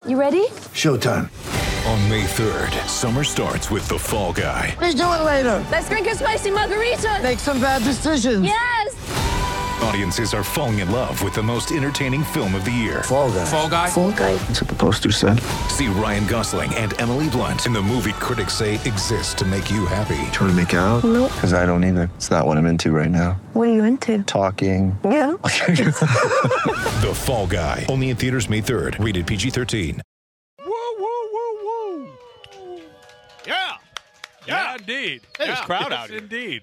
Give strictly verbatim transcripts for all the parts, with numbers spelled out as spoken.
You ready? Showtime. On May third, summer starts with The Fall Guy. Let's do it later. Let's drink a spicy margarita. Make some bad decisions. Yes. Audiences are falling in love with the most entertaining film of the year. Fall Guy. Fall Guy? Fall guy. That's what the poster said. See Ryan Gosling and Emily Blunt in the movie critics say exists to make you happy. Trying to make it out? Nope. Because I don't either. It's not what I'm into right now. What are you into? Talking. Yeah. The Fall Guy. Only in theaters May third. Rated P G thirteen. Woo, woo, woo, woo. Yeah. Yeah, Yeah. indeed. There's yeah, crowd yes, out here. Indeed.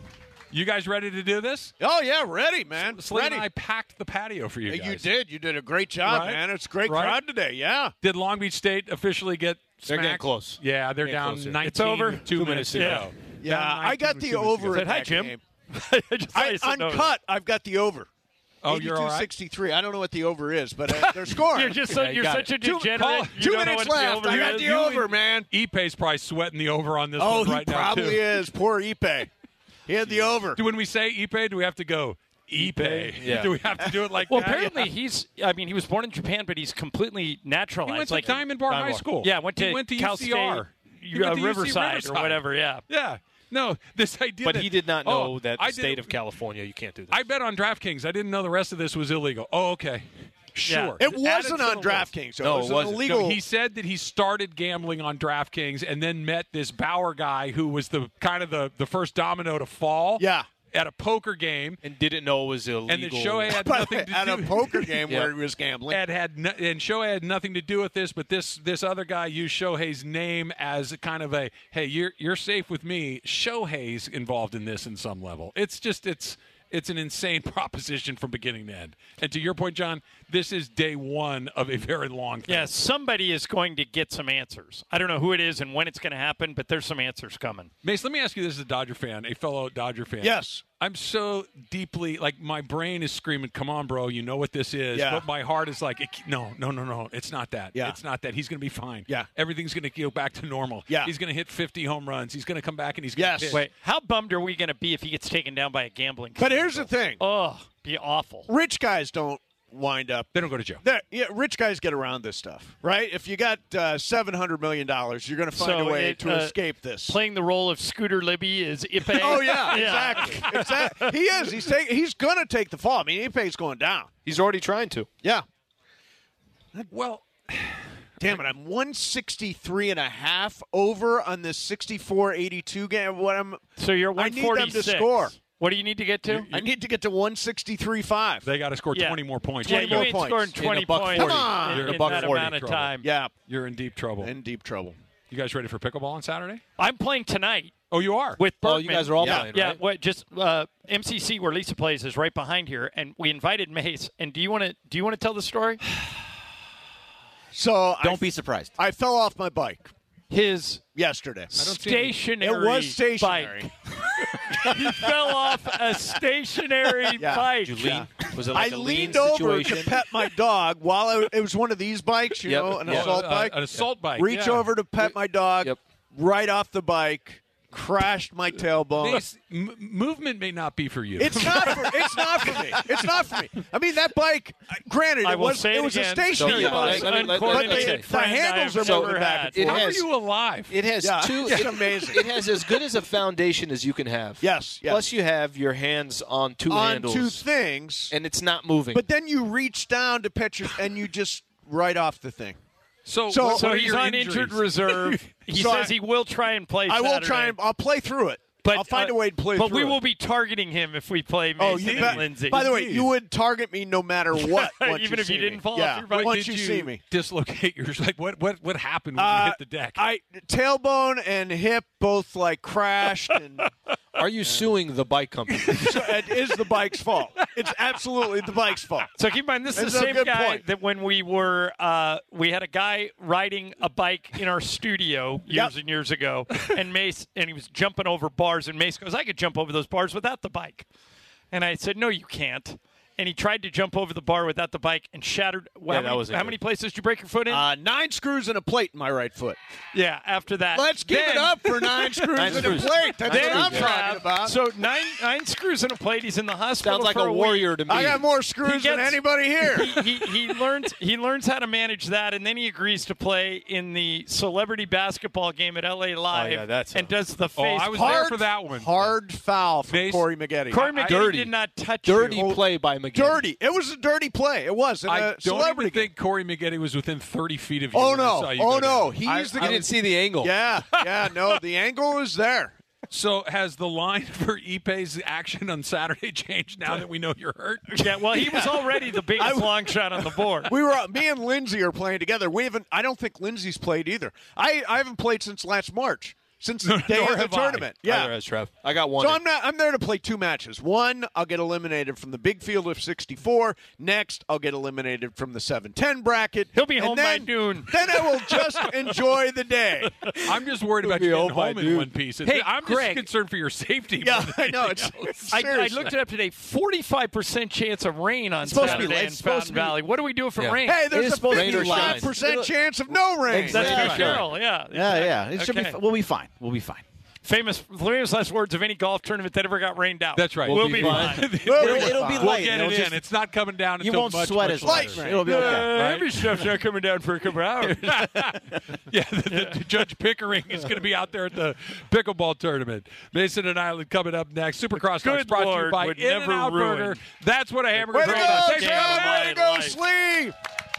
You guys ready to do this? Oh, yeah, ready, man. Slim ready. and I packed the patio for you Yeah, guys. you did. You did a great job, Right? man. It's a great Right? crowd today, yeah. Did Long Beach State officially get They're smacked? getting close. Yeah, they're Getting down closer. nineteen. It's over? Two, Two minutes minutes to ago. go. Yeah, Down I got nineteen the with two minutes to over go. in Hi, that Jim. game. I just I, I said no. uncut, I've got the over. Oh, you're all right? eighty-two sixty-three. I don't know what the over is, but uh, they're scoring. You're just so, Yeah, you you're got such it. a Two- degenerate. call- You Two don't know minutes what the left. over I got is. the You over, and man. Ipe's probably sweating the over on this Oh, one he right now, probably too. is. Poor Ipe. He had the over. Do when we say Ipe, do we have to go Ipe? Yeah. Do we have to do it like Well, that? apparently he's. I mean, he was born in Japan, but he's completely naturalized. He went to like Diamond Bar High School. Yeah, went to, He went to Cal U C R. State, He went uh, to U C Riverside, Riverside. or whatever. Yeah. Yeah. No, this idea But that- he did not know oh, that I the did- state of California, you can't do that. I bet on DraftKings. I didn't know the rest of this was illegal. Oh, okay. Sure. It Add wasn't to on the list. DraftKings. So No, it was it wasn't. an No, illegal. he said that he started gambling on DraftKings and then met this Bauer guy who was the kind of the, the first domino to fall. Yeah. At a poker game, and didn't know it was illegal. and then Shohei had By the nothing way, to at do. a poker game Yeah. where he was gambling. Had had no, and Shohei had nothing to do with this, but this this other guy used Shohei's name as a kind of a hey, you're you're safe with me. Shohei's involved in this in some level. It's just it's it's an insane proposition from beginning to end. And to your point, John, this is day one of a very long thing. Yeah, somebody is going to get some answers. I don't know who it is and when it's going to happen, but there's some answers coming. Mace, let me ask you this as a Dodger fan, a fellow Dodger fan. Yes. I'm so deeply, like, my brain is screaming, come on, bro, you know what this is. Yeah. But my heart is like, it, no, no, no, no, it's not that. Yeah. It's not that. He's going to be fine. Yeah. Everything's going to go back to normal. Yeah. He's going to hit fifty home runs. He's going to come back and he's going to Yes. pitch. Wait, how bummed are we going to be if he gets taken down by a gambling But casino? here's the thing. Oh, be awful. Rich guys don't wind up. They don't go to jail. They're- Yeah, rich guys get around this stuff, right? If you got uh, seven hundred million dollars, you're going to find So a way it, to uh, escape this. Playing the role of Scooter Libby is Ipe. Oh yeah, exactly. exactly. He is. He's take, He's going to take the fall. I mean, Ipe's going down. He's already trying to. Yeah. Well, Damn it! I'm one sixty-three and a half over on this sixty-four eighty-two game. What I'm? So you're I need them one to forty-six. score. What do you need to get to? I need to get to one sixty-three five. they got to score Yeah. twenty more points. yeah, twenty you more ain't points. scoring In a twenty buck points forty. Come on. in, You're in in a buck that forty amount of trouble. time. Yeah, You're in deep trouble. in deep trouble. You guys ready for pickleball on Saturday? I'm playing tonight Oh, you are? with Berkman. Oh, you guys are all Yeah. playing, Yeah, right? what? Just uh, M C C where Lisa plays is right behind here, and we invited Mace. And do you want to? Do you want to tell the story? So Don't I, be surprised. I fell off my bike His yesterday. stationary. It was stationary. Bike. He fell off a stationary Yeah. bike. Did you lean? Was it like I a leaned lean over situation? to pet my dog while I, it was one of these bikes, you Yep. know, an Yeah. assault Uh, bike. An assault bike. Reach yeah. over to pet my dog. Yep. Right off the bike, crashed my tailbone. Mace, m- movement may not be for you. It's not for. It's not for me. It's not for me. I mean, that bike. Granted, I it will was say it it was again. a stationary So, The yeah, bike, most let- let- let- but let me the, say. the friend handles I've are ever moving back had. and It forth. How has- are you alive? It has Yeah, two. it's it, amazing. It has as good as a foundation as you can have. Yes, yes. Plus, you have your hands on two on handles, two things, and it's not moving. but then you reach down to pet your, and you just right off the thing. So, So- what So are he's your on injured injuries? reserve. He So says I- he will try and play. I will Saturday. try and I'll play through it. But, I'll find uh, a way to play But through we it. will be targeting him if we play Oh, Mason you and bet. Lindsay. By the way, you would target me no matter what. once Even if see you didn't me. fall off yeah. your bike? Once Did you see me. dislocate yours? Like what? What? What happened when you Uh, hit the deck? I tailbone and hip both like crashed, and Are you suing the bike company? so it is the bike's fault. It's absolutely the bike's fault. So keep in mind, this is That's the a same good guy point. that when we were, uh, we had a guy riding a bike in our studio years Yep. and years ago, and Mace, and he was jumping over bars, and Mace goes, "I could jump over those bars without the bike," and I said, "No, you can't." and he tried to jump over the bar without the bike and shattered. Well, Yeah, how that many, wasn't how good. many places did you break your foot in? Uh, nine screws and a plate in my right foot. yeah, after that. Let's give Then- it up for nine screws Nine and screws. a plate. That's Then what I'm you talking have- about. So nine nine screws in a plate. He's in the hospital. Sounds like for a week. warrior to me. I got more screws He than gets- anybody here. he, he, he learns he learns how to manage that, and then he agrees to play in the celebrity basketball game at L A Live. Oh, yeah, that's and a- does the Oh, face. I was hard, there for that one. Hard foul from Mace- Corey Maggette. Corey McGee Dirty. did not touch Dirty you. play by McGee. Dirty. It was a dirty play. It was in I a don't celebrity even game. think Corey McGetty was within thirty feet of you. Oh when I no! saw you Oh go no! down. He's I- the. You didn't see the angle. Yeah, yeah. No, the angle is there. So has the line for Ipe's action on Saturday changed now that we know you're hurt? Yeah, well, he was already the biggest long shot on the board. We were. Me and Lindsay are playing together. We haven't. I don't think Lindsay's played either. I I haven't played since last March. Since the day nor of the have I. tournament. Neither Yeah. has Trev. I got one. So in. I'm not. I'm there to play two matches. One, I'll get eliminated from the big field of sixty-four. Next, I'll get eliminated from the seven ten bracket. He'll be And home by then- noon. Then I will just enjoy the day. I'm just worried about be you getting home by home in noon. one piece. Hey, I'm Greg. just concerned for your safety. Yeah, more than I know. anything It's, else. I, I seriously. looked it up today. forty-five percent chance of rain on supposed to be Saturday late. in It's supposed Fountain to be- Valley. What do we do if it Yeah. rains? Hey, It there's is a supposed to be fifty-five percent chance of no rain. That's Yeah. Pete Carroll. Yeah, Yeah, yeah. It should be. Okay. fi- We'll be fine. We'll be fine. Famous, famous last words of any golf tournament that ever got rained out. That's right. We'll, We'll be, be fine. fine. It'll, it'll be We'll light. get It'll it just- in. It's not coming down You until won't much, sweat much as much. later. It'll be Uh, okay. Every stuff's not coming down for a couple hours. Yeah, the, the Judge Pickering is going to be out there at the pickleball tournament. Mason and Island coming up next. Supercross Talks Good brought to you Lord, by would In-N-Out never ruin. Burger. That's what a hamburger Way to is. go, Thanks for Sam! coming Way in. to go, life. Slee!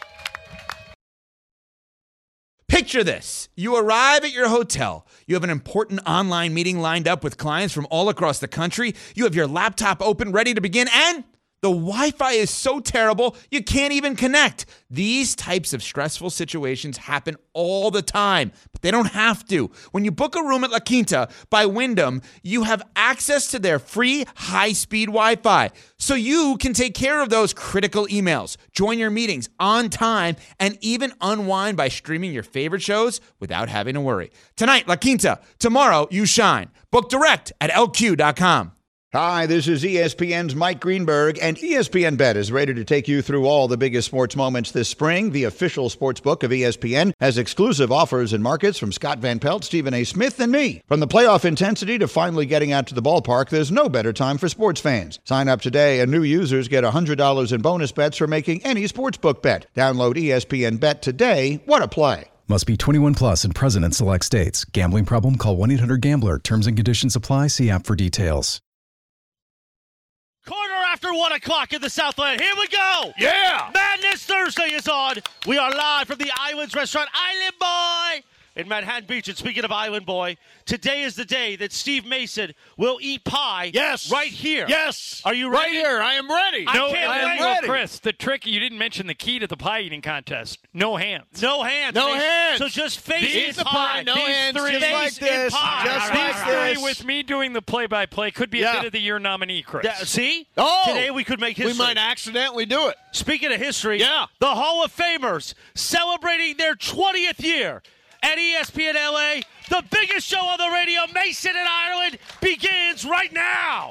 Picture this. You arrive at your hotel. You have an important online meeting lined up with clients from all across the country. You have your laptop open, ready to begin, and the Wi-Fi is so terrible, you can't even connect. These types of stressful situations happen all the time, but they don't have to. When you book a room at La Quinta by Wyndham, you have access to their free high-speed Wi-Fi, so you can take care of those critical emails, join your meetings on time, and even unwind by streaming your favorite shows without having to worry. Tonight, La Quinta. Tomorrow, you shine. Book direct at L Q dot com. Hi, this is E S P N's Mike Greenberg, and E S P N Bet is ready to take you through all the biggest sports moments this spring. The official sports book of E S P N has exclusive offers and markets from Scott Van Pelt, Stephen A. Smith, and me. From the playoff intensity to finally getting out to the ballpark, there's no better time for sports fans. Sign up today, and new users get one hundred dollars in bonus bets for making any sportsbook bet. Download E S P N Bet today. What a play. Must be twenty-one plus and present in select states. Gambling problem? Call one eight hundred gambler. Terms and conditions apply. See app for details. Quarter after one o'clock in the Southland. Here we go. Yeah. Madness Thursday is on. We are live from the Islands Restaurant, Island Boy, in Manhattan Beach. And speaking of Island Boy, today is the day that Steve Mason will eat pie. Yes. Right here. Yes. Are you Right ready? here. I am ready. I No, can't I wait. am ready. Chris, the trick, you didn't mention the key to the pie eating contest. No hands. No hands. No Face- hands. So just face These it the pie. No These hands. three. Just like Face in this. pie. Just These like three this. with me doing the play-by-play could be a Yeah. bit of the year nominee, Chris. Yeah, see? Oh. Today we could make history. We might accidentally do it. Speaking of history, Yeah. the Hall of Famers celebrating their twentieth year at E S P N L A. The biggest show on the radio, Mason and Ireland, begins right now.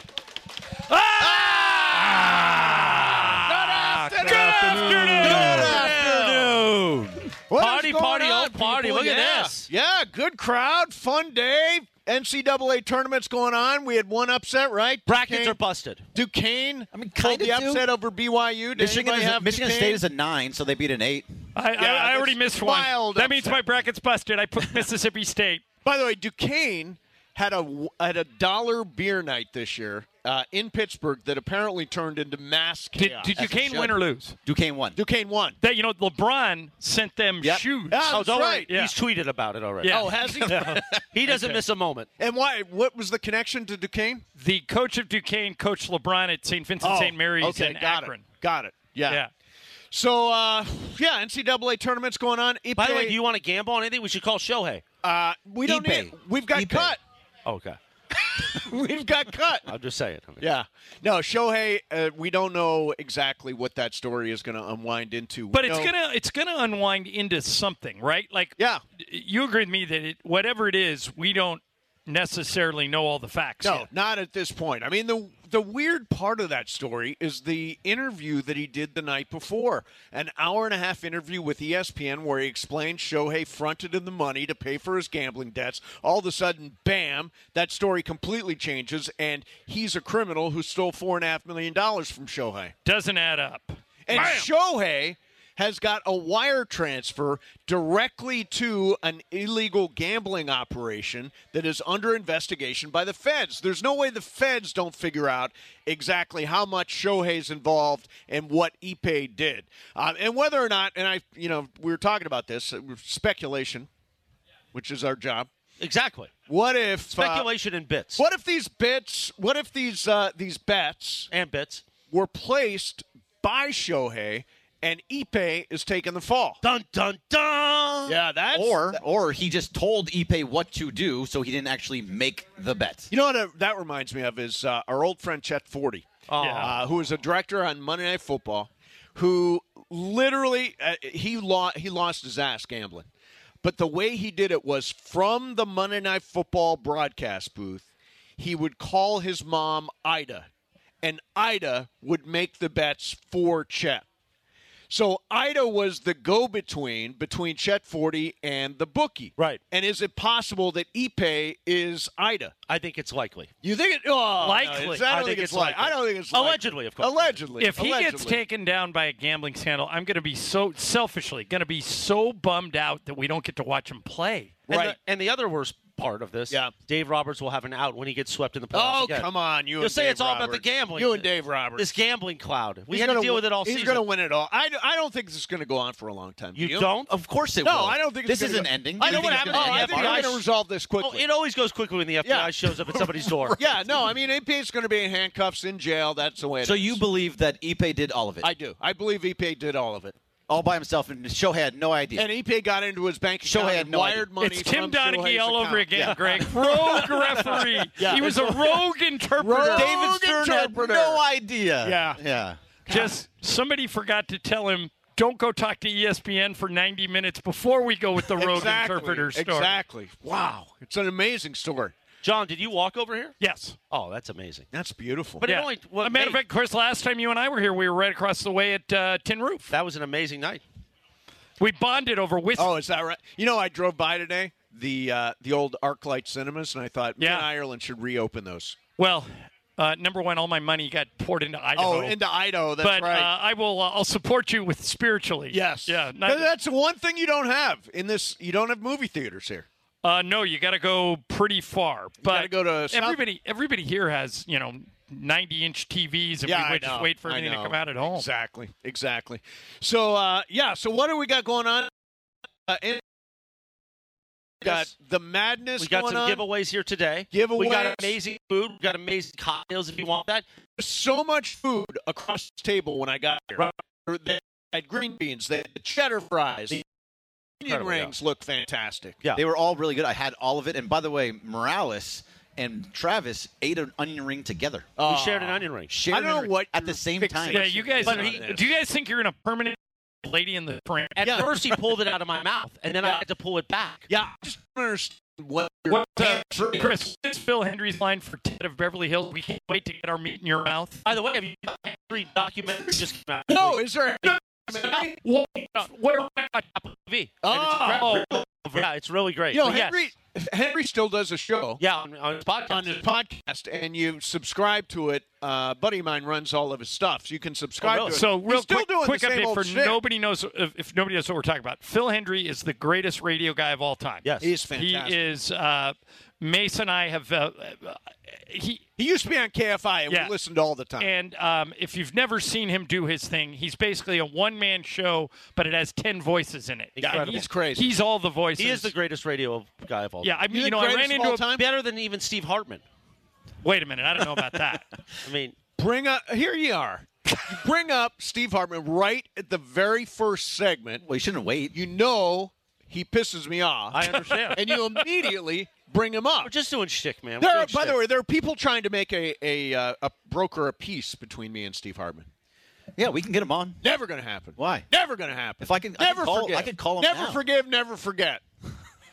Ah! Good Good afternoon. Good afternoon. What Party, is going party, on, oh, party. people? Look at Yeah. this. Yeah, good crowd, fun day. N C double A tournaments going on. We had one upset, right? Brackets Duquesne, are busted. Duquesne I mean, pulled kinda the do. upset over B Y U. Did Michigan, anybody is a, have Michigan Duquesne? State is a nine, so they beat an eight. I, Yeah, I, I already that's missed one. wild That means upset. my bracket's busted. I put Mississippi State. By the way, Duquesne had a had a dollar beer night this year uh, in Pittsburgh that apparently turned into mass Did, chaos. did Duquesne win or lose? Duquesne won. Duquesne won. That you know, LeBron sent them Yep. shoes. Yeah, Oh, that's don't right. worry. Yeah. He's tweeted about it already. Yeah. Oh, has he? He doesn't Okay. miss a moment. And why? What was the connection to Duquesne? The coach of Duquesne coached LeBron at Saint Vincent Oh, Saint Mary's okay, in got Akron. It. Got it. Yeah. Yeah. So, uh, yeah, N C double A tournaments going on. Ipe, By the way, do you want to gamble on anything? We should call Shohei. uh, we don't Ipe. need. We've got Ipe. cut. Okay. We've got cut. I'm just saying. I mean, Yeah. No, Shohei, uh, we don't know exactly what that story is going to unwind into. We But it's know- gonna it's gonna unwind into something, right? Like, Yeah. you agree with me that it, whatever it is, we don't necessarily know all the facts No, yet. not at this point. I mean, the the weird part of that story is the interview that he did the night before. An hour and a half interview with E S P N where he explained Shohei fronted him the money to pay for his gambling debts. All of a sudden, bam, that story completely changes, and he's a criminal who stole four point five million dollars from Shohei. Doesn't add up. And Bam! Shohei has got a wire transfer directly to an illegal gambling operation that is under investigation by the feds. There's no way the feds don't figure out exactly how much Shohei's involved and what Ippei did. Um, and whether or not, and I, you know, we were talking about this, uh, speculation, which is our job. Exactly. What if speculation uh, and bits? What if these bits? What if these uh, these bets and bits were placed by Shohei? And Ippei is taking the fall. Dun, dun, dun! Yeah, that's... Or or he just told Ippei what to do, so he didn't actually make the bet. You know what uh, that reminds me of is uh, our old friend Chet Forty, oh. uh, who was a director on Monday Night Football, who literally, uh, he, lo- he lost his ass gambling. But the way he did it was from the Monday Night Football broadcast booth, he would call his mom Ida, and Ida would make the bets for Chet. So Ida was the go-between between Chet Forty and the bookie. Right. And is it possible that Ippei is Ida? I think it's likely. You think it? Oh, Likely. No, it's, I don't I think, think it's it's likely. likely. I don't think it's likely. Allegedly, of course. Allegedly. If he Allegedly. gets taken down by a gambling scandal, I'm going to be so selfishly going to be so bummed out that we don't get to watch him play. And Right. The, and the other worst part of this, Yeah. Dave Roberts will have an out when he gets swept in the playoffs Oh, again. come on. You You'll and say Dave it's all about the Roberts. gambling. You and Dave Roberts. This gambling cloud. We He's had to gonna deal win- with it all He's season. going to win it all. I, I don't think this is going to go on for a long time. Do You you don't? Of course it No, will. I don't think it's this gonna isn't go- ending. I You know think what it's happened. gonna Oh, end I up think on we're ice? going to resolve this quickly. Oh, it always goes quickly when the F B I Yeah. shows up at somebody's door. Yeah, no, I mean, Ippei's going to be in handcuffs in jail. That's the way it So is. you believe that Ippei did all of it? I do. I believe Ippei did all of it. all by himself, and Shohei had no idea. And Ippei got into his bank account Shohei had and no wired idea. money It's Tim from Donaghy Shohei's all over account. again, Yeah. Greg. Rogue referee. Yeah. He was a rogue interpreter. Rogue David Stern interpreter. had no idea. Yeah. Yeah. Just somebody forgot to tell him, don't go talk to E S P N for ninety minutes before we go with the rogue Exactly. interpreter story. Exactly. Wow. It's an amazing story. John, did you walk over here? Yes. Oh, that's amazing. That's beautiful. But Yeah. it only, well, As a matter hey, of fact, Chris, last time you and I were here, we were right across the way at uh, Tin Roof. that was an amazing night. We bonded over whiskey. Oh, is that right? You know, I drove by today, the uh, the old ArcLight cinemas, and I thought, Yeah. man, Ireland should reopen those. Well, uh, number one, all my money got poured into Idaho. Oh, into Idaho, that's but right. uh, I will. Uh, I'll support you with spiritually. yes. Yeah. Th- Not, that's the one thing you don't have in this. You don't have movie theaters here. uh, no, you got to go pretty far. But gotta go to South- everybody. Everybody here has you know ninety-inch T Vs, and Yeah, we I would just know. wait for I everything to know. come out at home. Exactly. Exactly. So, uh, yeah. So, what do we got going on? Uh, in- got the madness We got going some on. giveaways here today. Giveaways. We got amazing food. We got amazing cocktails if you want that. So much food across the table when I got here. They had green beans. They had cheddar fries. The onion Incredible, rings look fantastic. Yeah. They were all really good. I had all of it. And by the way, Morales and Travis ate an onion ring together. Uh, we shared an onion ring. Shared I don't know an onion what ring at your the same fixation time. Yeah, you guys. But Are, he- do you guys think you're in a permanent lady in the frame? At Yeah. first, he pulled it out of my mouth, and then I had to pull it back. Yeah, I just don't understand what your What, uh, pantry Chris, is. what's Phil Hendry's line for Ted of Beverly Hills? We can't wait to get our meat in your mouth. By the way, have you three documentaries just came out? No, is there? What? Where? Apple T V. Oh. And it's incredible. Yeah, it's really great. You know, But yes. Henry, Henry still does a show Yeah, on, on his podcast. on his podcast, and you subscribe to it. Uh, a buddy of mine runs all of his stuff, so you can subscribe Oh, really? to it. So, real He's still quick, doing quick the same update old for shit. nobody knows if, if nobody knows what we're talking about. Phil Hendry is the greatest radio guy of all time. Yes. He's fantastic. He is. Uh, Mace and I have. Uh, uh, he He used to be on K F I, and Yeah. we listened all the time. and um, if you've never seen him do his thing, he's basically a one-man show, but it has ten voices in it. Yeah, And he's he's crazy. He's all the voices. He is the greatest radio guy of all Yeah, time. I mean, You you, the know, I greatest ran of into all a. time? Better than even Steve Hartman. Wait a minute, I don't know about that. I mean, Bring up here you are. You bring up Steve Hartman right at the very first segment. Well, you shouldn't wait. You know he pisses me off. I understand. and you immediately bring him up. We're just doing shtick, man. We're There, doing are, by shtick. the way, there are people trying to make a a, uh, a broker a peace between me and Steve Hartman. Yeah, we can get him on. Never going to happen. Why? Never going to happen. If I can, I never can call, forgive. I can call him Never now. forgive. Never forget.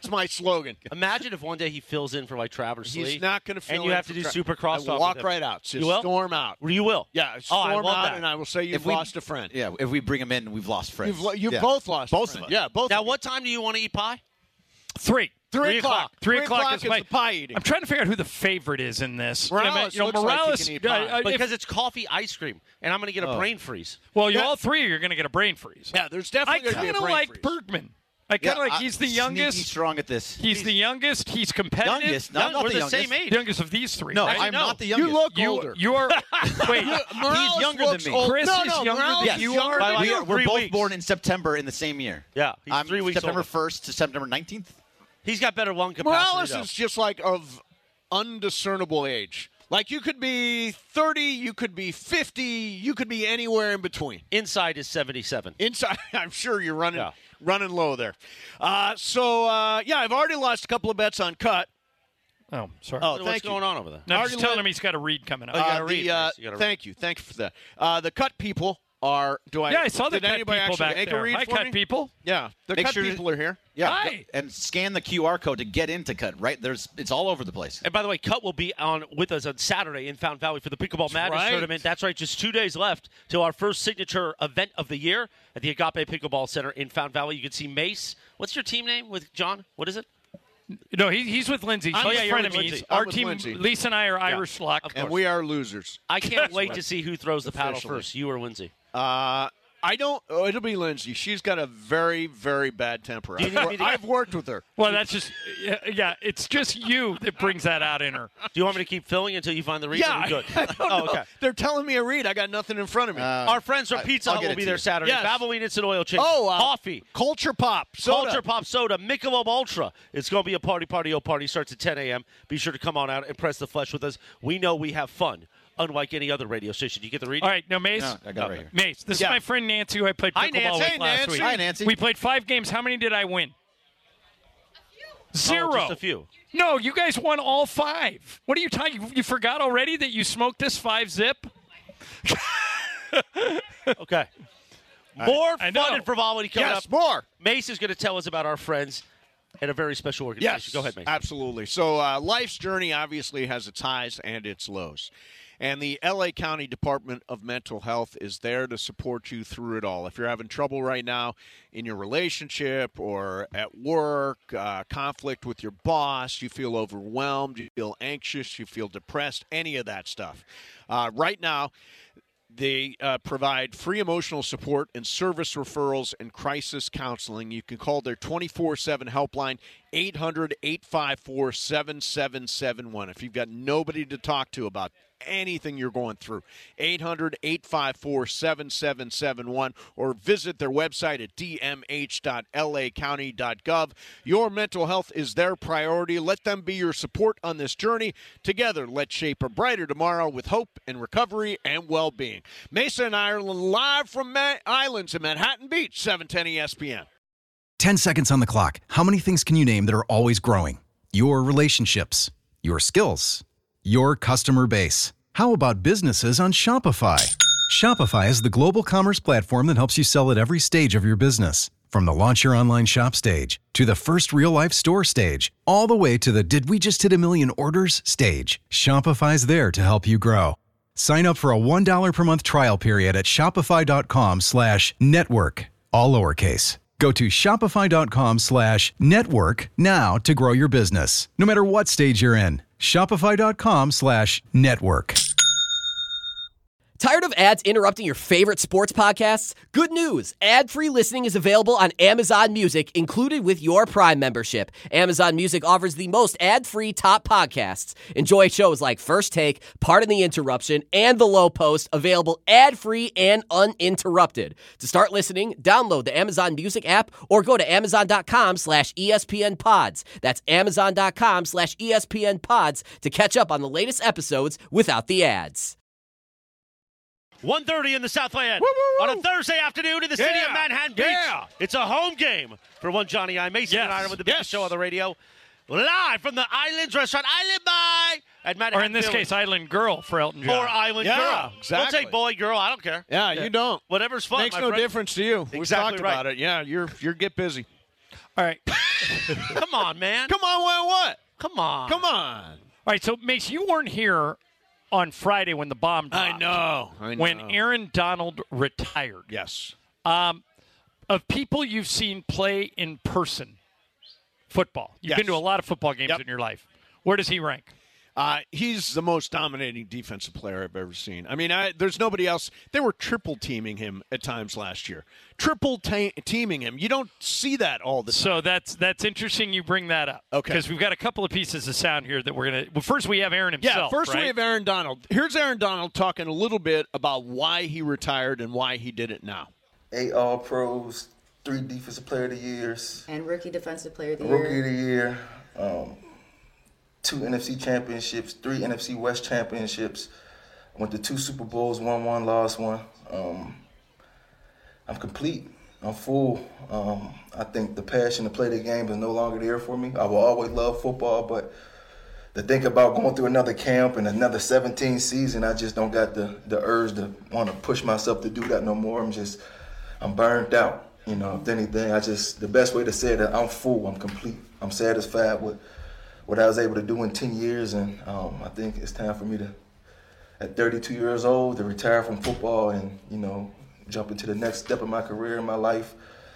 That's my slogan. Imagine if one day he fills in for like Travers He's Lee. not going to fill And you in have to for do Tra- super crosstalk. I will walk with him. right out. Just You will? storm out. You will? Yeah, Oh, storm I love out, that. and I will say you've If we- lost a friend. Yeah, if we bring him in, we've lost friends. You've, lo- you've Yeah. both lost a Both friend. of us. Yeah, both. Now, of what time do you want to eat pie? Three. Three, Three o'clock. o'clock. Three Three o'clock o'clock is is my- the pie eating. I'm trying to figure out who the favorite is in this. Morales you know, looks like he Morales, can eat pie. uh, uh, Because if- it's coffee ice cream, and I'm going to get a Oh. brain freeze. well, you Yeah. all three are going to get a brain freeze. Yeah, there's I definitely going to be a kind of brain like freeze. Bergman. I kind Yeah, of like I- he's the sneaky youngest. strong at this. He's the youngest. He's competitive. Youngest? No, Young- not we're the the youngest. same age. Youngest of these three. No, right? I'm no. not the You youngest. look you, older. you are. Wait, Morales He's younger looks than me. old. Chris no, is no, younger Morales than is you younger are. than we you. are, we're Three both weeks. born in September in the same year. Yeah, he's I'm three weeks September older. first to September nineteenth. He's got better lung capacity. Morales though. is just like of undiscernible age. Like you could be thirty, you could be fifty, you could be anywhere in between. Inside is seventy-seven. Inside, I'm sure you're running Yeah. running low there. Uh, so uh, yeah, I've already lost a couple of bets on cut. Oh, sorry. Oh, What's thank you. going on over there? No, I'm already just telling let- him he's got a read coming up. Oh, you gotta Uh, read, the, uh, Chris. You gotta thank you, thank you for that. Uh, the cut people are. Do I? yeah, I saw the did cut anybody people actually back make there. a read Hi, for cut me? people. Yeah, the Make cut sure to- people are here. Yeah, Hi. and scan the Q R code to get into Cut. Right there's, it's all over the place. And by the way, Cut will be on with us on Saturday in Fountain Valley for the Pickleball Madness right. tournament. That's right, just two days left till our first signature event of the year at the Agape Pickleball Center in Fountain Valley. You can see Mace. What's your team name with John? What is it? No, he, he's with Lindsay. I'm She's with a friend of Lindsay. me. I'm Our with team, Lindsay. Lisa and I are Irish luck. And we are losers. I can't wait to see who throws the paddle Officially. first, you or Lindsay. Uh, I don't. Oh, it'll be Lindsay. She's got a very, very bad temper. Do you I've, need wor- me to- I've worked with her. Well, that's just yeah, yeah. It's just you that brings that out in her. Do you want me to keep filling until you find the reason? Yeah, Good. I don't oh, know. okay. They're telling me a read. I got nothing in front of me. Uh, Our friends from I- Pizza I'll Hut get will it be to there you. Saturday. Yes. Valvoline Instant Oil Change. Oh, uh, coffee. Culture Pop soda. Culture Pop Soda, Michelob Ultra. It's going to be a party, party, oh party. Starts at ten a.m. Be sure to come on out and press the flesh with us. We know we have fun, unlike any other radio station. You get the read? All right, no, Mace. No, I got it right here. Mace, this Yeah. is my friend Nancy, who I played Hi, pickleball Nancy. with Hey, last Nancy. week. Hi, Nancy. We played five games. How many did I win? Zero. Oh, just a few. No, you guys won all five. What are you talking? You, you forgot already that you smoked this five zip? Okay. More I fun know. and frivolity coming Yes, up. more. Mace is going to tell us about our friends at a very special organization. Yes, Go ahead, Mace. absolutely. So uh, life's journey obviously has its highs and its lows. And the L A County Department of Mental Health is there to support you through it all. If you're having trouble right now in your relationship or at work, uh, conflict with your boss, you feel overwhelmed, you feel anxious, you feel depressed, any of that stuff. Uh, right now, they uh, provide free emotional support and service referrals and crisis counseling. You can call their twenty-four seven helpline, eight hundred, eight five four, seven seven seven one. If you've got nobody to talk to about anything you're going through, eight hundred, eight five four, seven seven seven one, or visit their website at d m h dot l a county dot gov. Your mental health is their priority. Let them be your support on this journey. Together, let's shape a brighter tomorrow with hope and recovery and well-being. Mesa and Ireland live from Ma- Islands in Manhattan Beach, seven ten E S P N. ten seconds on the clock. How many things can you name that are always growing? Your relationships, your skills, your customer base. How about businesses on Shopify? Shopify is the global commerce platform that helps you sell at every stage of your business. From the launch your online shop stage, to the first real-life store stage, all the way to the did we just hit a million orders stage. Shopify's there to help you grow. Sign up for a one dollar per month trial period at shopify.com slash network, all lowercase. Go to shopify.com slash network now to grow your business, no matter what stage you're in. Shopify.com slash network. Tired of ads interrupting your favorite sports podcasts? Good news! Ad-free listening is available on Amazon Music, included with your Prime membership. Amazon Music offers the most ad-free top podcasts. Enjoy shows like First Take, Pardon the Interruption, and The Low Post, available ad-free and uninterrupted. To start listening, download the Amazon Music app or go to amazon.com slash ESPN pods. That's amazon.com slash ESPN pods to catch up on the latest episodes without the ads. one thirty in the Southway End on a Thursday afternoon in the city Yeah. of Manhattan Beach. Yeah. It's a home game for one Johnny I. Mason Yes. and Ireland with the biggest show on the radio. Live from the Islands Restaurant, Island Boy at Manhattan Or in this Village. case, Island Girl for Elton John. Or Island Yeah, Girl. exactly. Don't say boy, girl. I don't care. Yeah, you don't. Whatever's fun. Makes my no friend. difference to you. We've Exactly talked right. about it. Yeah, you're you're get busy. All right. Come on, man. Come on, what? what? Come on. Come on. All right, so, Mace, you weren't here on Friday when the bomb dropped. I know. I know. When Aaron Donald retired. Yes. Um, of people you've seen play in person, football. You've Yes. been to a lot of football games Yep. in your life. Where does he rank? Uh, he's the most dominating defensive player I've ever seen. I mean, I, there's nobody else. They were triple teaming him at times last year. Triple ta- teaming him. You don't see that all the time. So that's that's interesting you bring that up. Okay. Because we've got a couple of pieces of sound here that we're going to. Well, first we have Aaron himself. Yeah, first right? we have Aaron Donald. Here's Aaron Donald talking a little bit about why he retired and why he did it now. Eight All-Pros, three Defensive Player of the Years. And Rookie Defensive Player of the Year. Rookie of the Year. Um, two N F C championships, three N F C West championships. I went to two Super Bowls, won one, lost one. Um, I'm complete. I'm full. Um, I think the passion to play the game is no longer there for me. I will always love football, but to think about going through another camp and another seventeen season, I just don't got the, the urge to want to push myself to do that no more. I'm just, I'm burned out. You know, if anything, I just, the best way to say it, I'm full, I'm complete. I'm satisfied with what I was able to do in ten years, and um, I think it's time for me to, at thirty-two years old, to retire from football and, you know, jump into the next step of my career in my life,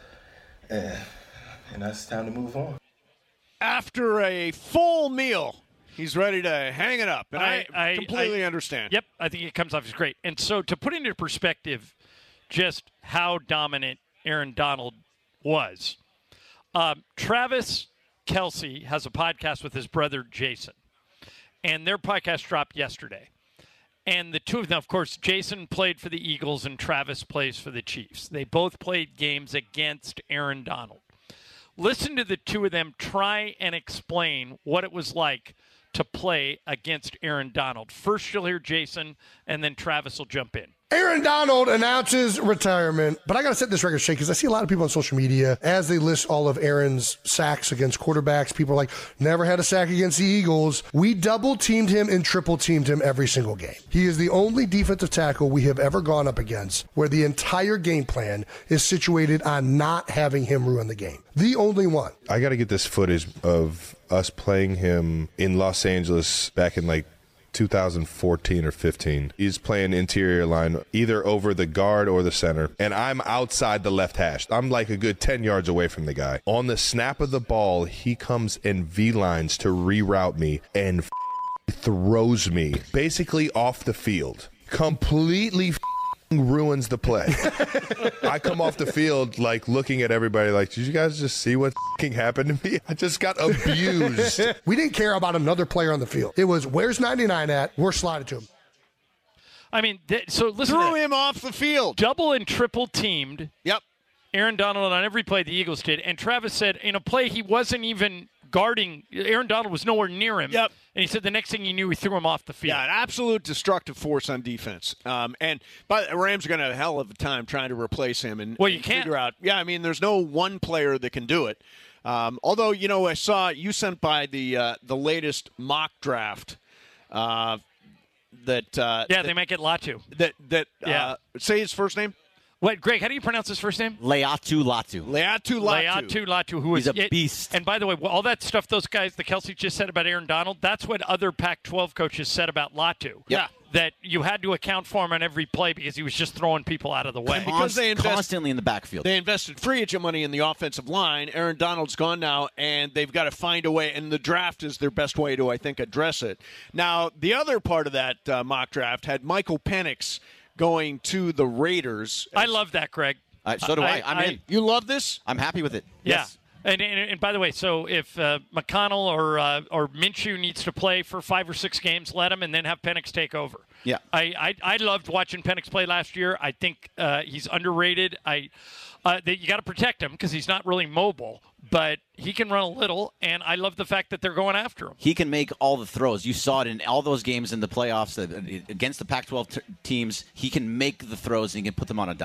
and, and that's time to move on. After a full meal, he's ready to hang it up, and I, I completely I- understand. Yep, I think it comes off as great. And so to put into perspective just how dominant Aaron Donald was, um, Travis Kelce has a podcast with his brother Jason, and their podcast dropped yesterday. And the two of them, of course, Jason played for the Eagles and Travis plays for the Chiefs. They both played games against Aaron Donald. Listen to the two of them try and explain what it was like to play against Aaron Donald. First, you'll hear Jason, and then Travis will jump in. Aaron Donald announces retirement, but I got to set this record straight because I see a lot of people on social media as they list all of Aaron's sacks against quarterbacks. People are like, never had a sack against the Eagles. We double teamed him and triple teamed him every single game. He is the only defensive tackle we have ever gone up against where the entire game plan is situated on not having him ruin the game. The only one. I got to get this footage of us playing him in Los Angeles back in like two thousand fourteen or fifteen. He's playing interior line, either over the guard or the center, and I'm outside the left hash. I'm like a good ten yards away from the guy. On the snap of the ball, he comes in V-lines to reroute me and f- throws me basically off the field. Completely f- ruins the play. I come off the field like looking at everybody like, did you guys just see what f***ing happened to me? I just got abused. We didn't care about another player on the field. It was, where's ninety-nine at? We're sliding to him. I mean, th- so listen Threw to that. him off the field. Double and triple teamed. Yep. Aaron Donald on every play the Eagles did. And Travis said in a play he wasn't even guarding. Aaron Donald was nowhere near him. Yep. And he said the next thing he knew, he threw him off the field. Yeah, an absolute destructive force on defense. Um, and but the Rams are going to have a hell of a time trying to replace him and, Well, you and can't. figure out. Yeah, I mean, there's no one player that can do it. Um, although, you know, I saw you sent by the uh, the latest mock draft uh, that. Uh, Yeah, that, they might get Latu. That that Yeah. uh, say his first name. What, Greg, how do you pronounce his first name? Leatu Latu. Leatu Latu. Leatu Latu, who is He's a beast. And by the way, all that stuff those guys, the Kelce just said about Aaron Donald, that's what other Pac twelve coaches said about Latu. Yeah. That you had to account for him on every play because he was just throwing people out of the way. Because they invest, Constantly in the backfield. They invested free agent money in the offensive line. Aaron Donald's gone now, and they've got to find a way, and the draft is their best way to, I think, address it. Now, the other part of that uh, mock draft had Michael Penix going to the Raiders. I love that, Greg. Uh, so do I. I- I'm I- in. You love this? I'm happy with it. Yeah. Yes. And, and and by the way, so if uh, McConnell or uh, or Minshew needs to play for five or six games, let him, and then have Penix take over. Yeah. I, I, I loved watching Penix play last year. I think uh, he's underrated. I uh, that you got to protect him because he's not really mobile, but he can run a little, and I love the fact that they're going after him. He can make all the throws. You saw it in all those games in the playoffs uh, against the Pac twelve t- teams. He can make the throws and he can put them on a dime.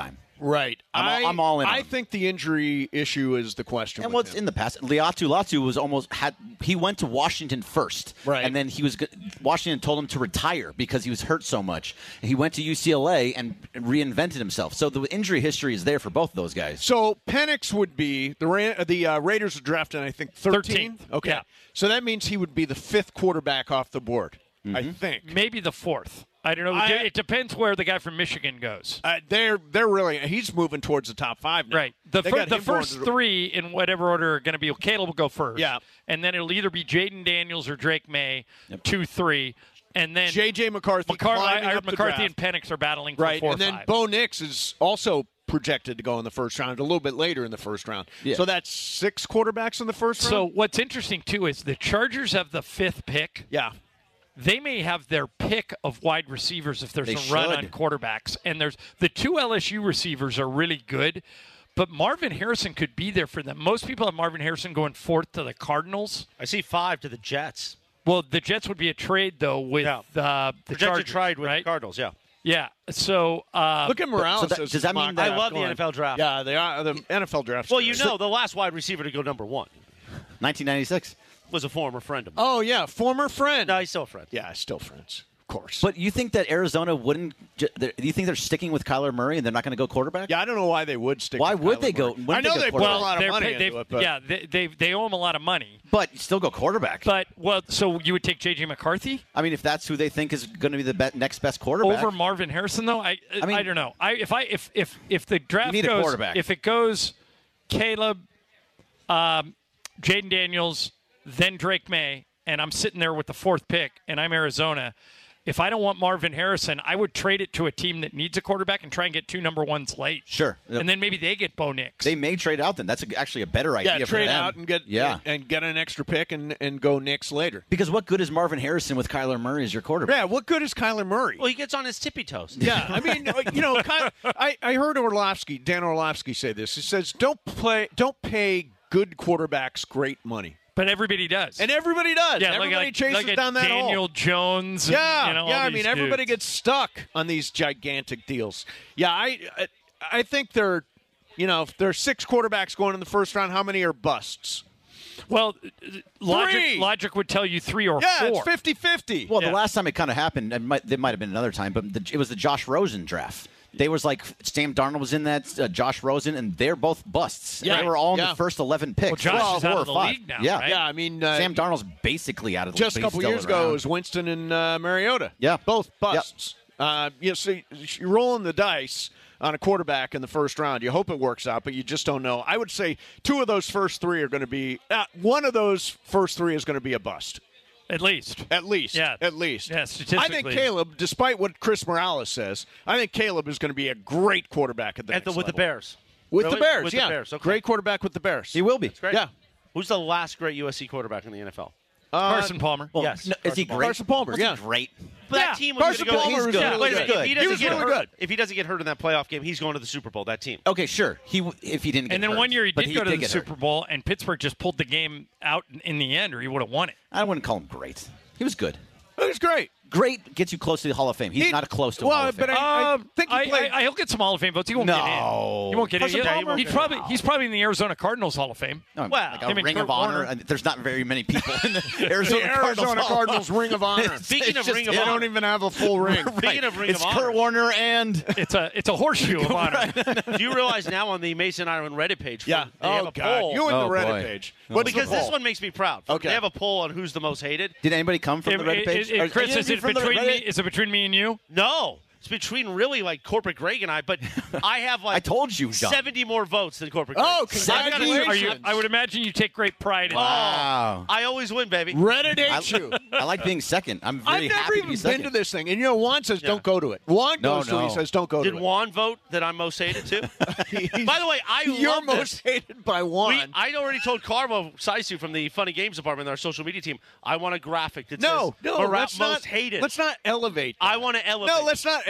Right. I'm, I, all, I'm all in. I on. think the injury issue is the question. And with what's him. in the past, Liatu Latu was almost had he went to Washington first, right? And then he was Washington told him to retire because he was hurt so much. And he went to U C L A and reinvented himself. So the injury history is there for both of those guys. So Penix would be the Ra- the uh, Raiders are drafted, I think, thirteenth. thirteenth. Okay, Yeah. so that means he would be the fifth quarterback off the board. Mm-hmm. I think Maybe the fourth. I don't know. I- it depends where the guy from Michigan goes. uh, they're they're really he's moving towards the top five now. Right. The, They fir- got the him going first to the- three, in whatever order, are going to be Caleb will go first. Yeah. And then it'll either be Jaden Daniels or Drake May, two, three. And then J J McCarthy, McCar- climbing I, I, up the McCarthy draft. and Penix are battling for Right, four and then or five. Bo Nix is also projected to go in the first round, a little bit later in the first round. Yeah. So that's six quarterbacks in the first So round. what's interesting, too, is the Chargers have the fifth pick. Yeah. They may have their pick of wide receivers if there's They a run on should. quarterbacks. And there's the two L S U receivers are really good, but Marvin Harrison could be there for them. Most people have Marvin Harrison going fourth to the Cardinals. I see five to the Jets. Well, the Jets would be a trade, though, with uh, the Projected Chargers, trade with right? the Cardinals, yeah. Yeah. So uh, Look at Morales. So that- as does that mean mock that- draft I love the going. N F L draft. Yeah, they are the N F L draft. Well, you know, the last wide receiver to go number one nineteen ninety-six was a former friend of mine. Oh yeah, former friend. No, he's still a friend. Yeah, still friends. Of course. But you think that Arizona wouldn't? ju- Do you think they're sticking with Kyler Murray and they're not going to go quarterback? Yeah, I don't know why they would stick. Why with would Kyler they go? Murray. wouldn't I know go they put a quarterback? lot of they're money pay- into they've- it, but yeah, they, they they owe him a lot of money. But still go quarterback. But well, so you would take J J McCarthy I mean, if that's who they think is going to be the be- next best quarterback, over Marvin Harrison, though. I I, mean- I don't know. I if I if if if the draft need a goes quarterback. if it goes Caleb, um, Jaden Daniels, then Drake May, and I'm sitting there with the fourth pick, and I'm Arizona. If I don't want Marvin Harrison, I would trade it to a team that needs a quarterback and try and get two number ones late. Sure. And then maybe they get Bo Nix. they may trade out. Then that's a, actually a better idea. yeah, for trade them. out and get yeah. and get an extra pick and, and go Knicks later. Because what good is Marvin Harrison with Kyler Murray as your quarterback? Yeah, what good is Kyler Murray? Well, he gets on his tippy toes. Yeah, I mean, you know, Ky- I, I heard Orlovsky, Dan Orlovsky say this. He says, "Don't play, don't pay good quarterbacks great money." But everybody does. And everybody does. Yeah, everybody like a, chases like a down that Daniel hole. Jones. And, Yeah, you know, yeah. all I mean, these everybody dudes. gets stuck on these gigantic deals. Yeah, I, I, I think there, you know, if there are six quarterbacks going in the first round, how many are busts? Well, logic Three. logic would tell you three or Yeah, four. it's fifty-fifty. Well, Yeah. the last time it kind of happened, it might, there might have been another time, but the, it was the Josh Rosen draft. They was like Sam Darnold was in that, uh, Josh Rosen, and they're both busts. Yeah, they were all in yeah. the first eleven picks. Well, Josh Well, is out four of or the five. league now, Yeah, right? Yeah, I mean, uh, Sam Darnold's basically out of the just a league. but couple he's years still ago, around. it was Winston and uh, Mariota. Yeah. both busts. Uh, you know, so you're rolling the dice on a quarterback in the first round. You hope it works out, but you just don't know. I would say two of those first three are going to be uh, one of those first three is going to be a bust. At least. At least. Yeah. At least. Yeah, I statistically. think Caleb, despite what Chris Morales says, I think Caleb is going to be a great quarterback at the At the, next with the level. Bears. With Really? the Bears, With yeah. the Bears, okay. Great quarterback with the Bears. He will be. That's great. Yeah. Who's the last great U S C quarterback in the N F L? Uh, Carson Palmer. Well, Yes, no, is he Carson great? Carson Palmer, Was he yeah. great. But Yeah, that team was Carson going to go. Palmer He's is good. really Wait a minute. good. If he He doesn't was get really hurt, good. if he doesn't get hurt in that playoff game, he's going to the Super Bowl. That team. Okay, sure. He w- if he didn't get And then hurt. one year he But did go to did the get Super hurt. Bowl, and Pittsburgh just pulled the game out in- in the end, or he would have won it. I wouldn't call him great. He was good. It was great. Great gets you close to the Hall of Fame. He's He- not close to well, a Hall of Fame. but I- Um, think he I, played- I, I, he'll get some Hall of Fame votes. He won't get No. in. He won't get Carson in. Palmer? He's probably he's probably in the Arizona Cardinals Hall of Fame. No, well, like a him and Ring Kurt of Honor. Warner. And there's not very many people in the Arizona, The Cardinals. Arizona Hall. Cardinals Ring of Honor. Speaking It's of just- Ring of They Honor, don't even have a full ring. Speaking of Ring It's of Kurt Honor, Warner and It's a it's a horseshoe of honor. do you realize now on the Mason Iron Reddit page, Yeah. they have Oh, a God. poll? You and Oh, the Reddit boy. page. Oh, What's the because this poll? one makes me proud. Okay. They have a poll on who's the most hated. did anybody come from If- the Reddit it- page? it- Are Chris, any of is you it from the between me? Reddit? Is it between me and you? No, it's between really like Corporate Greg and I. But I have like I told you, John. seventy more votes than Corporate Greg. Oh, I've got a- congratulations. Are you, I would imagine you take great pride in Oh, that. Wow. I always win, baby. Reddit I, hates you. I like being second. I'm very I've never happy to even be been second. to this thing. And you know, Juan says don't go to it. Juan No, goes to it. no. He says don't go Did to it. Juan vote that I'm most hated too? By the way, I You're love most this. hated by Juan. We, I already told Carmo Saisu from the Funny Games department, our social media team, I want a graphic that no, says no, Mora- let's most not, hated. Let's not elevate that. I want to elevate. No, let's not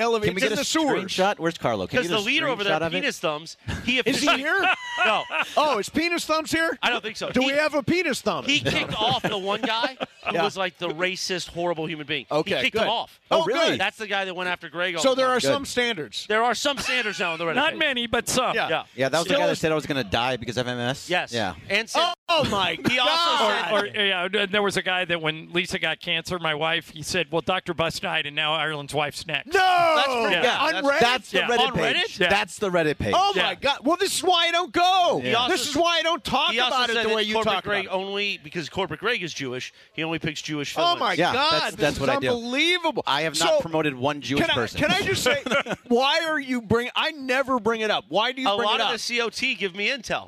elevator. Can we get in a the sewers. screenshot? Where's Carlo? Can Because you the get a leader over there, screenshot of it? Penis Thumbs, he Is he here? No. Oh, is Penis Thumbs here? I don't think so. Do He- we have a Penis Thumb? He kicked off the one guy who Yeah. was like the racist, horrible human being. Okay, he kicked good. him off. Oh, really? That's the guy that went after Greg. All So the there time. are some standards. There are some standards now on the Reddit Not page. many, but some. Yeah. yeah. Yeah, that was Still the guy that is- said I was going to die because of M M S? Yes. Yeah. And said, Oh, my he also God. said, Or, yeah, there was a guy that when Lisa got cancer, my wife, he said, well, Doctor Bus died, and now Ireland's wife's next. No! That's pretty Yeah. On That's- Reddit? That's the Yeah. Reddit On page. Reddit? Yeah. That's the Reddit page. Oh, Yeah. my God. Well, this is why I don't go. He also- This is why I don't talk he also about it said the that way you Corporate talk Greg about it. only, because Corporate Greg is Jewish, he only picks Jewish Oh, villains. my Yeah, God. that's- this that's is what I do. unbelievable. I have So, not promoted one Jewish can I, person. Can I just say, why are you bring? I never bring it up. Why do you A bring lot it of up? the C O T give me intel.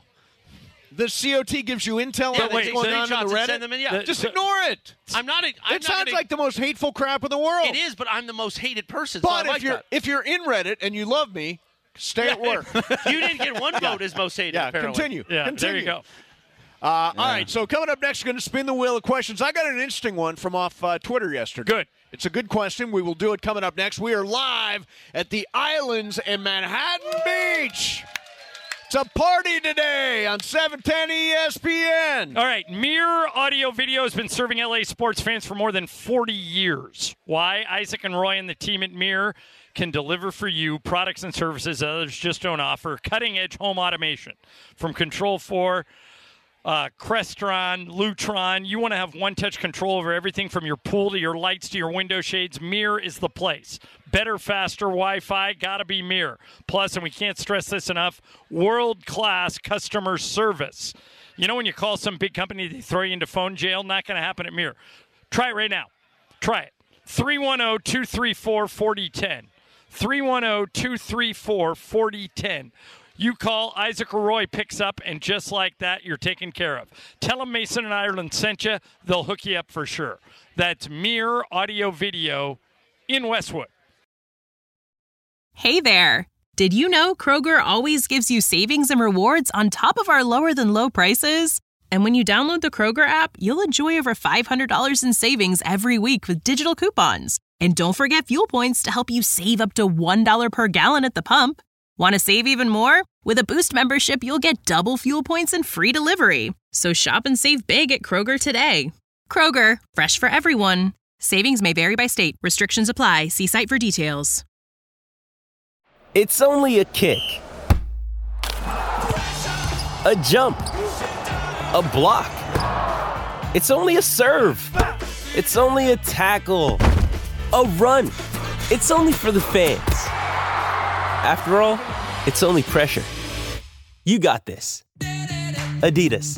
The C O T gives you intel Yeah, on they what's take going on screenshots in the and Reddit. send them in, yeah. Just The- ignore it. I'm not. A, I'm It not sounds gonna, like the most hateful crap in the world. it is, but I'm the most hated person. So But I if like you're that. if you're in Reddit and you love me, stay at work. You didn't get one vote as most hated. Yeah, apparently. continue. Yeah, continue. there you go. Uh, All right, so coming up next, we're going to spin the wheel of questions. I got an interesting one from off uh, Twitter yesterday. Good. It's a good question. We will do it coming up next. We are live at the Islands in Manhattan Beach. It's a party today on seven ten E S P N. All right, Mirror Audio Video has been serving L A sports fans for more than forty years. Why? Isaac and Roy and the team at Mirror can deliver for you products and services that others just don't offer. Cutting-edge home automation from Control four, uh, Crestron, Lutron. You want to have one-touch control over everything from your pool to your lights to your window shades. Mirror is the place. Better, faster Wi-Fi, gotta be Mirror. Plus, and we can't stress this enough, world-class customer service. You know when you call some big company, they throw you into phone jail? Not going to happen at Mirror. Try it right now. Try it. three one zero, two three four, four zero one zero. three one zero, two three four, four zero one zero. You call, Isaac or Roy picks up, and just like that, you're taken care of. Tell them Mason and Ireland sent you. They'll hook you up for sure. That's Mirror Audio Video in Westwood. Hey there. Did you know Kroger always gives you savings and rewards on top of our lower than low prices? And when you download the Kroger app, you'll enjoy over five hundred dollars in savings every week with digital coupons. And don't forget fuel points to help you save up to one dollar per gallon at the pump. Want to save even more? With a Boost membership, you'll get double fuel points and free delivery. So shop and save big at Kroger today. Kroger, fresh for everyone. Savings may vary by state. Restrictions apply. See site for details. It's only a kick, a jump, a block. It's only a serve. It's only a tackle, a run. It's only for the fans. After all, it's only pressure. You got this. Adidas.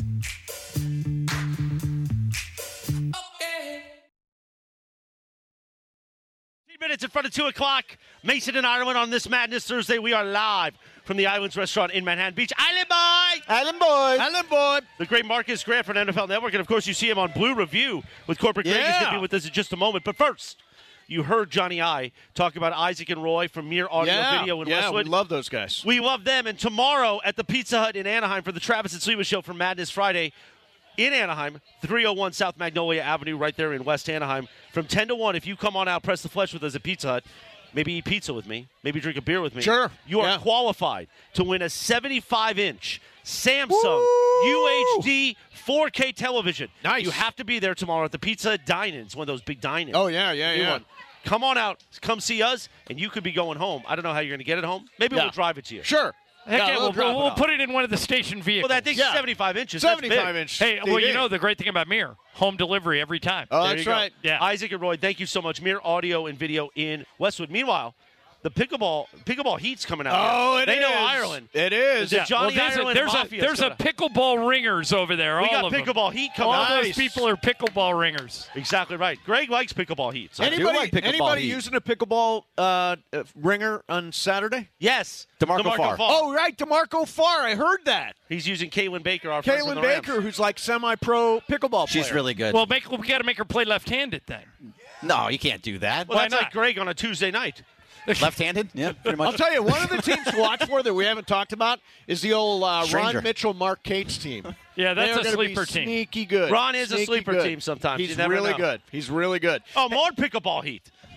Minutes in front of two o'clock. Mason and Ireland on this Madness Thursday. We are live from the Islands Restaurant in Manhattan Beach. Island boy! Island boy! Island boy! The great Marcus Grant from N F L Network. And, of course, you see him on Blue Review with Corporate Greg. He's going to Yeah. be with us in just a moment. But first, you heard Johnny I talk about Isaac and Roy from Mirror Audio Yeah, Video in yeah, Westwood. we love those guys. We love them. And tomorrow at the Pizza Hut in Anaheim for the Travis and Sliwa Show for Madness Friday in Anaheim, three oh one South Magnolia Avenue right there in West Anaheim. From ten to one, if you come on out, press the flesh with us at Pizza Hut, maybe eat pizza with me, maybe drink a beer with me. Sure. You are Yeah. qualified to win a seventy-five inch Samsung U H D four K television. Nice. You have to be there tomorrow at the Pizza Dine-Ins, one of those big dine-ins. Oh, yeah, yeah, New yeah. one. Come on out. Come see us, and you could be going home. I don't know how you're going to get it home. Maybe Yeah. we'll drive it to you. Sure. Heck yeah, we'll we'll, drop we'll, it we'll off. put it in one of the station vehicles. Well, that thing's Yeah. seventy-five inches. That's big. seventy-five inch. Hey, well, T V. you know the great thing about Mirror, home delivery every time. Oh, There that's you go. right. Yeah. Isaac and Roy, thank you so much. Mirror Audio and Video in Westwood. Meanwhile, the pickleball pickleball heat's coming out. Oh, here. it they is. know Ireland. It is. The Yeah. Johnny well, there's Ireland a, there's Mafia a, there's a pickleball ringers over there. We all got of them. pickleball heat coming All out. those people are pickleball ringers. Exactly right. Greg likes pickleball heat. So. Anybody, like pickleball anybody heat. using a pickleball uh, uh, ringer on Saturday? Yes. DeMarco Farr. Oh, right, DeMarco Farr. I heard that. He's using Caitlin Baker, our friend from Kaylin the Rams. Baker, who's like semi-pro pickleball player. She's really good. Well, make, we got to make her play left-handed then. no, you can't do that. Well, Why that's not? like Greg on a Tuesday night. Left-handed? Yeah, pretty I'll much. tell you, one of the teams to watch for that we haven't talked about is the old uh, Stranger. Ron Mitchell, Mark Cates team. Yeah, that's They are a gonna sleeper be team. Sneaky good. Ron is a Sneaky sleeper good. team sometimes. He's You never really know. good. He's really good. Oh, more pickleball heat.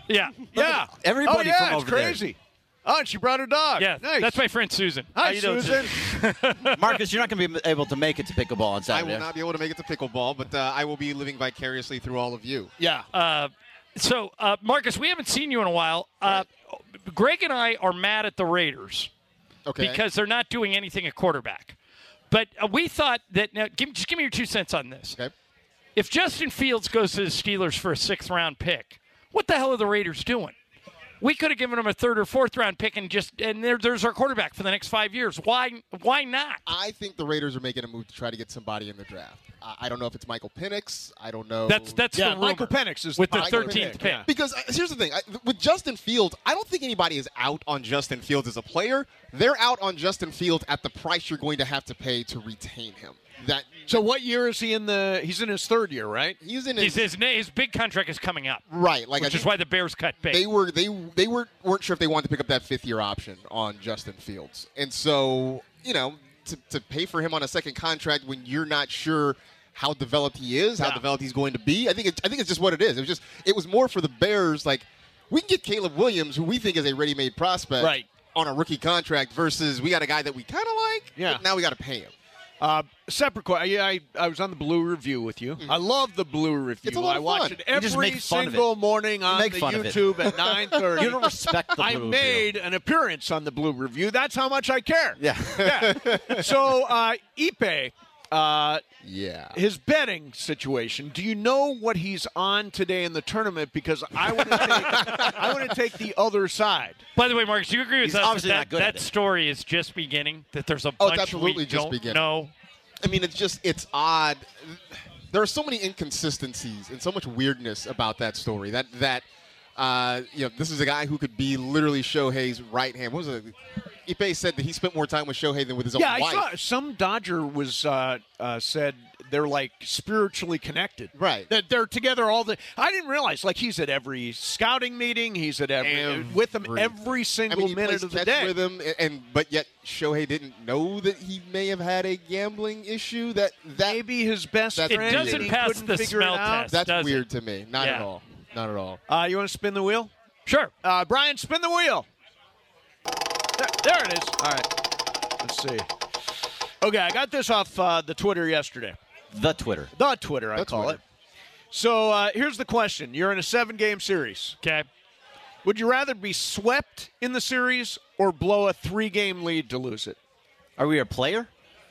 Yeah. Yeah. Everybody oh, yeah, from it's over there. crazy. Oh, and she brought her dog. Yeah, nice. that's my friend Susan. Hi, How you doing, Susan. Marcus, you're not going to be able to make it to pickleball on I Saturday. will not be able to make it to pickleball, but uh, I will be living vicariously through all of you. Yeah. Uh, so, uh, Marcus, we haven't seen you in a while. Uh, Greg and I are mad at the Raiders Okay. because they're not doing anything at quarterback. But uh, we thought that now, give, just give me your two cents on this. Okay. If Justin Fields goes to the Steelers for a sixth-round pick, what the hell are the Raiders doing? We could have given them a third or fourth round pick and just and there, there's our quarterback for the next five years. Why why not? I think the Raiders are making a move to try to get somebody in the draft. I, I don't know if it's Michael Penix. I don't know. That's that's yeah, the rumor. Michael Penix is with the the Michael thirteenth Penix, pick. yeah. Because uh, here's the thing. I, with Justin Fields, I don't think anybody is out on Justin Fields as a player. They're out on Justin Fields at the price you're going to have to pay to retain him. That So what year is he in the – he's in his third year, right? He's in His, his, his, his big contract is coming up. right. Like Which I is why the Bears cut bait. they were they they were weren't sure if they wanted to pick up that fifth year option on Justin Fields, and so you know to, to pay for him on a second contract when you're not sure how developed he is, how Yeah. developed he's going to be. I think it, I think it's just what it is. It was just it was more for the Bears. Like we can get Caleb Williams, who we think is a ready-made prospect, Right. on a rookie contract, versus we got a guy that we kind of like. Yeah. But now we got to pay him. Uh, separate question. I, I, I was on the Blue Review with you. I love the Blue Review. It's a lot I of watch fun. it You just every make fun of single it. morning on make the fun of it. YouTube at nine thirty. You don't respect the I Blue made an appearance on the Blue Review. That's how much I care. Yeah. Yeah. So, uh, Ipe, uh, Yeah. his betting situation. Do you know what he's on today in the tournament? Because I want to take, I want to take the other side. By the way, Marcus, do you agree with He's us obviously that not good that, at that it. story is just beginning? That there's a Oh, bunch it's absolutely we just don't beginning. know? I mean, it's just, it's odd. There are so many inconsistencies and so much weirdness about that story. That, that uh, you know, this is a guy who could be literally Shohei's right hand. What was it? Ipe said that he spent more time with Shohei than with his Yeah, own I wife. saw some Dodger was uh, uh, said they're like spiritually connected. Right. That they're together all the. I didn't realize like he's at every scouting meeting. He's at every, Every- with them every I single mean, he minute plays of the catch day. with him, and, and but yet Shohei didn't know that he may have had a gambling issue. That that Maybe his best That's friend. It weird. doesn't and he pass couldn't the figure smell it out. test. that's does weird it? to me. Not Yeah. at all. Not at all. Uh, you want to spin the wheel? Sure. Uh, Brian, spin the wheel. There, there it is. All right. Let's see. Okay, I got this off uh, the Twitter yesterday. The Twitter. The Twitter, I The call Twitter. it. So uh, here's the question. You're in a seven-game series. Okay. Would you rather be swept in the series or blow a three-game lead to lose it? Are we a player?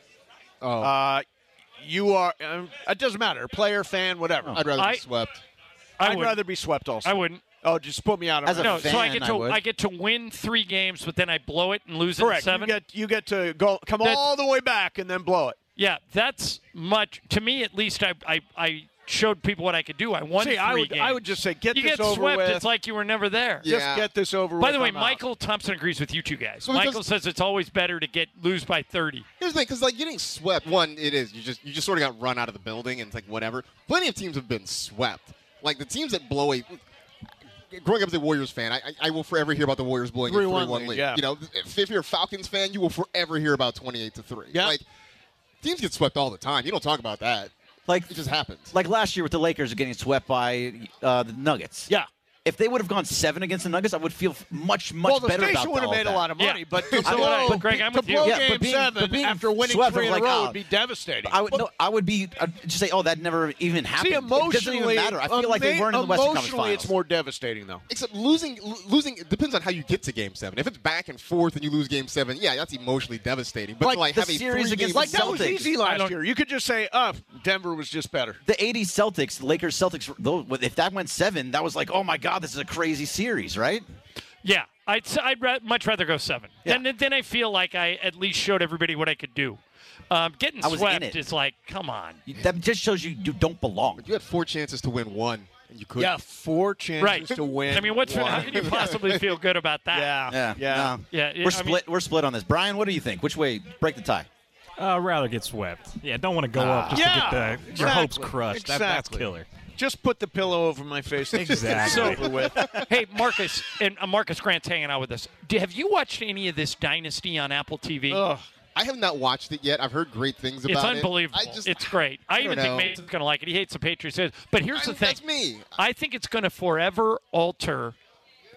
Oh, Uh, you are um, – it doesn't matter. Player, fan, whatever. I'd rather I- be swept. I I'd wouldn't. rather be swept also. I wouldn't. Oh, just put me out of As my a No, fan, so I get I to would. I get to win three games, but then I blow it and lose it in Correct. seven. You get, you get to go come That- all the way back and then blow it. Yeah, that's much to me. At least I I, I showed people what I could do. I won See, three I would, games. I would just say get you this get over swept. with. It's like you were never there. Yeah. Just get this over with. By the way, I'm out. Michael Thompson agrees with you two guys. Well, because- Michael says it's always better to get lose by thirty. Here's the thing, because like getting swept, one, it is you just you just sort of got run out of the building, and it's like whatever. Plenty of teams have been swept. Like the teams that blow a. Growing up as a Warriors fan, I, I, I will forever hear about the Warriors blowing a three one three-one lead, lead. yeah. You know, if you're a Falcons fan, you will forever hear about twenty-eight to three. Yeah. Like teams get swept all the time. You don't talk about that. Like It just happens. like last year with the Lakers getting swept by uh, the Nuggets. Yeah. If they would have gone seven against the Nuggets, I would feel much much well, the better station about would have all made that. a lot of money, Yeah. but to It's blow, what I- but Greg, I'm to with you. blow Yeah, game but being- seven but being after winning swept, three in like, a row uh, would be devastating. I would no, I would be uh, just say, oh, that never even happened. See, It doesn't emotionally, even matter. I feel like they emo- weren't in the Western Conference emotionally, Finals. it's more devastating, though. Except losing, lo- losing it depends on how you get to Game Seven. If it's back and forth and you lose Game Seven, yeah, that's emotionally devastating. But Like to, like the have a series three against game Like, that was Celtics. easy I last don't- year. You could just say, oh, Denver was just better. The eighties Celtics, Lakers Celtics, though, if that went seven, that was like, oh my God, this is a crazy series, right? Yeah, I'd s- I'd ra- much rather go seven. Yeah. Then then I feel like I at least showed everybody what I could do. Um, getting I was in swept it. is like, come on. That just shows you you don't belong. You had four chances to win one, and you couldn't. Yeah, four chances Right. to win. I mean, what's one. how can you possibly feel good about that? Yeah, Yeah, yeah. no. Yeah, We're I split. mean- we're split on this. Brian, what do you think? Which way? Break the tie. Uh, rather get swept. Yeah, don't want to go Ah. up just Yeah, to get the, your exactly. hopes crushed. That, that's Exactly. killer. Just put the pillow over my face. Exactly. It's over with. Hey, Marcus, and uh, Marcus Grant's hanging out with us. Do, have you watched any of this Dynasty on Apple T V? Ugh. I have not watched it yet. I've heard great things about It's it. unbelievable. I just, it's great. I, I even don't think know. Mason's going to like it. He hates the Patriots. But here's I- the thing. That's me. I think it's going to forever alter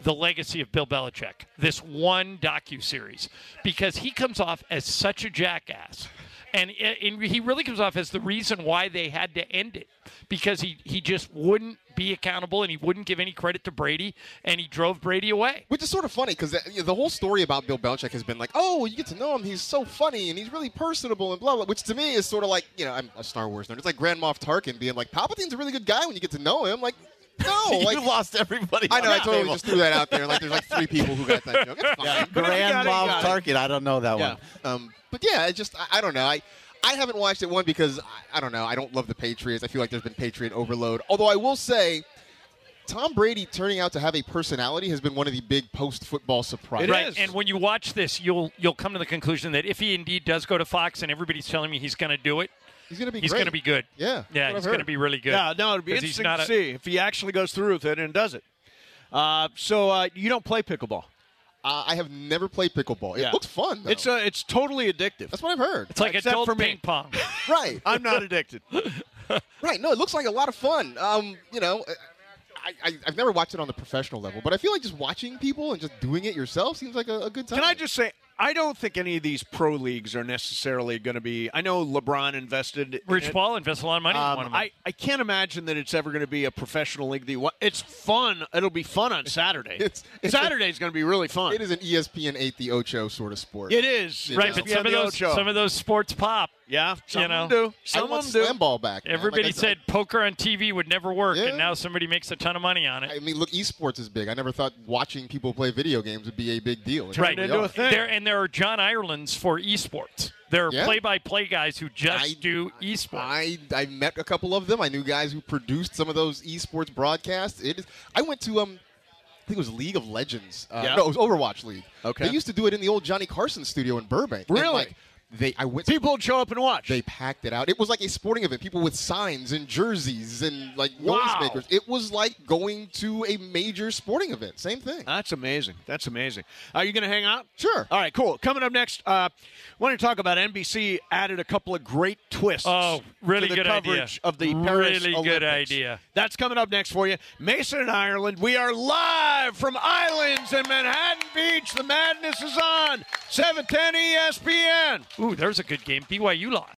the legacy of Bill Belichick, this one docuseries, because he comes off as such a jackass. And, and he really comes off as the reason why they had to end it, because he, he just wouldn't be accountable and he wouldn't give any credit to Brady, and he drove Brady away. Which is sort of funny because the, you know, the whole story about Bill Belichick has been like, oh, you get to know him, he's so funny and he's really personable and blah, blah, which to me is sort of like, you know, I'm a Star Wars nerd. It's like Grand Moff Tarkin being like, Palpatine's a really good guy when you get to know him. Like, no. You like, lost everybody. I know, on I the totally table. just threw that out there. Like, there's like three people who got that joke. It's fine. Yeah, But if you Grand got it, you Moff got it. Tarkin. I don't know that Yeah. one. Um, but yeah, it just, I, I don't know. I, I haven't watched it, one, because, I, I don't know, I don't love the Patriots. I feel like there's been Patriot overload. Although I will say, Tom Brady turning out to have a personality has been one of the big post-football surprises. Right, and when you watch this, you'll you'll come to the conclusion that if he indeed does go to Fox, and everybody's telling me he's going to do it, he's going to be he's great. going to be good. Yeah, yeah, what I've he's going to heard. be really good. Yeah, no, it'd be 'Cause he's interesting not to a- see if he actually goes through with it and does it. Uh, so uh, you don't play pickleball? Uh, I have never played pickleball. It Yeah. looks fun, though. It's uh, it's totally addictive. That's what I've heard. It's like Except adult for me. ping pong. Right. I'm not addicted. Right. No, it looks like a lot of fun. Um, you know, I, I, I've never watched it on the professional level, but I feel like just watching people and just doing it yourself seems like a, a good time. Can I just say, I don't think any of these pro leagues are necessarily going to be. I know LeBron invested. Rich in it. Paul invested a lot of money in Um, one of them. I, I can't imagine that it's ever going to be a professional league. That you want. It's fun. It'll be fun on Saturday. It's, it's Saturday's going to be really fun. It is an E S P N eight the Ocho sort of sport. It is. You right, know? but some of those some of those sports pop. Yeah, some you of know, them do. I Some want of them do. slam ball back. man. Everybody Like I- said poker on T V would never work, Yeah. and now somebody makes a ton of money on it. I mean, look, esports is big. I never thought watching people play video games would be a big deal. It right. really are. There and there are John Irelands for esports. There are Yeah. play-by-play guys who just I- do esports. I I met a couple of them. I knew guys who produced some of those esports broadcasts. It is. I went to um. I think it was League of Legends. Uh, Yeah. No, it was Overwatch League. Okay. They used to do it in the old Johnny Carson studio in Burbank. And, Really? like, they, I went. People would show up and watch. They packed it out. It was like a sporting event. People with signs and jerseys and like Wow. noisemakers. It was like going to a major sporting event. Same thing. That's amazing. That's amazing. Are you going to hang out? Sure. All right, cool. Coming up next, uh, want to talk about N B C added a couple of great twists. Oh, really to the good coverage idea. of the Paris Really Olympics. good idea. That's coming up next for you. Mason and Ireland. We are live from Islands in Manhattan Beach. The madness is on. seven ten E S P N. Ooh, there's a good game. B Y U lost.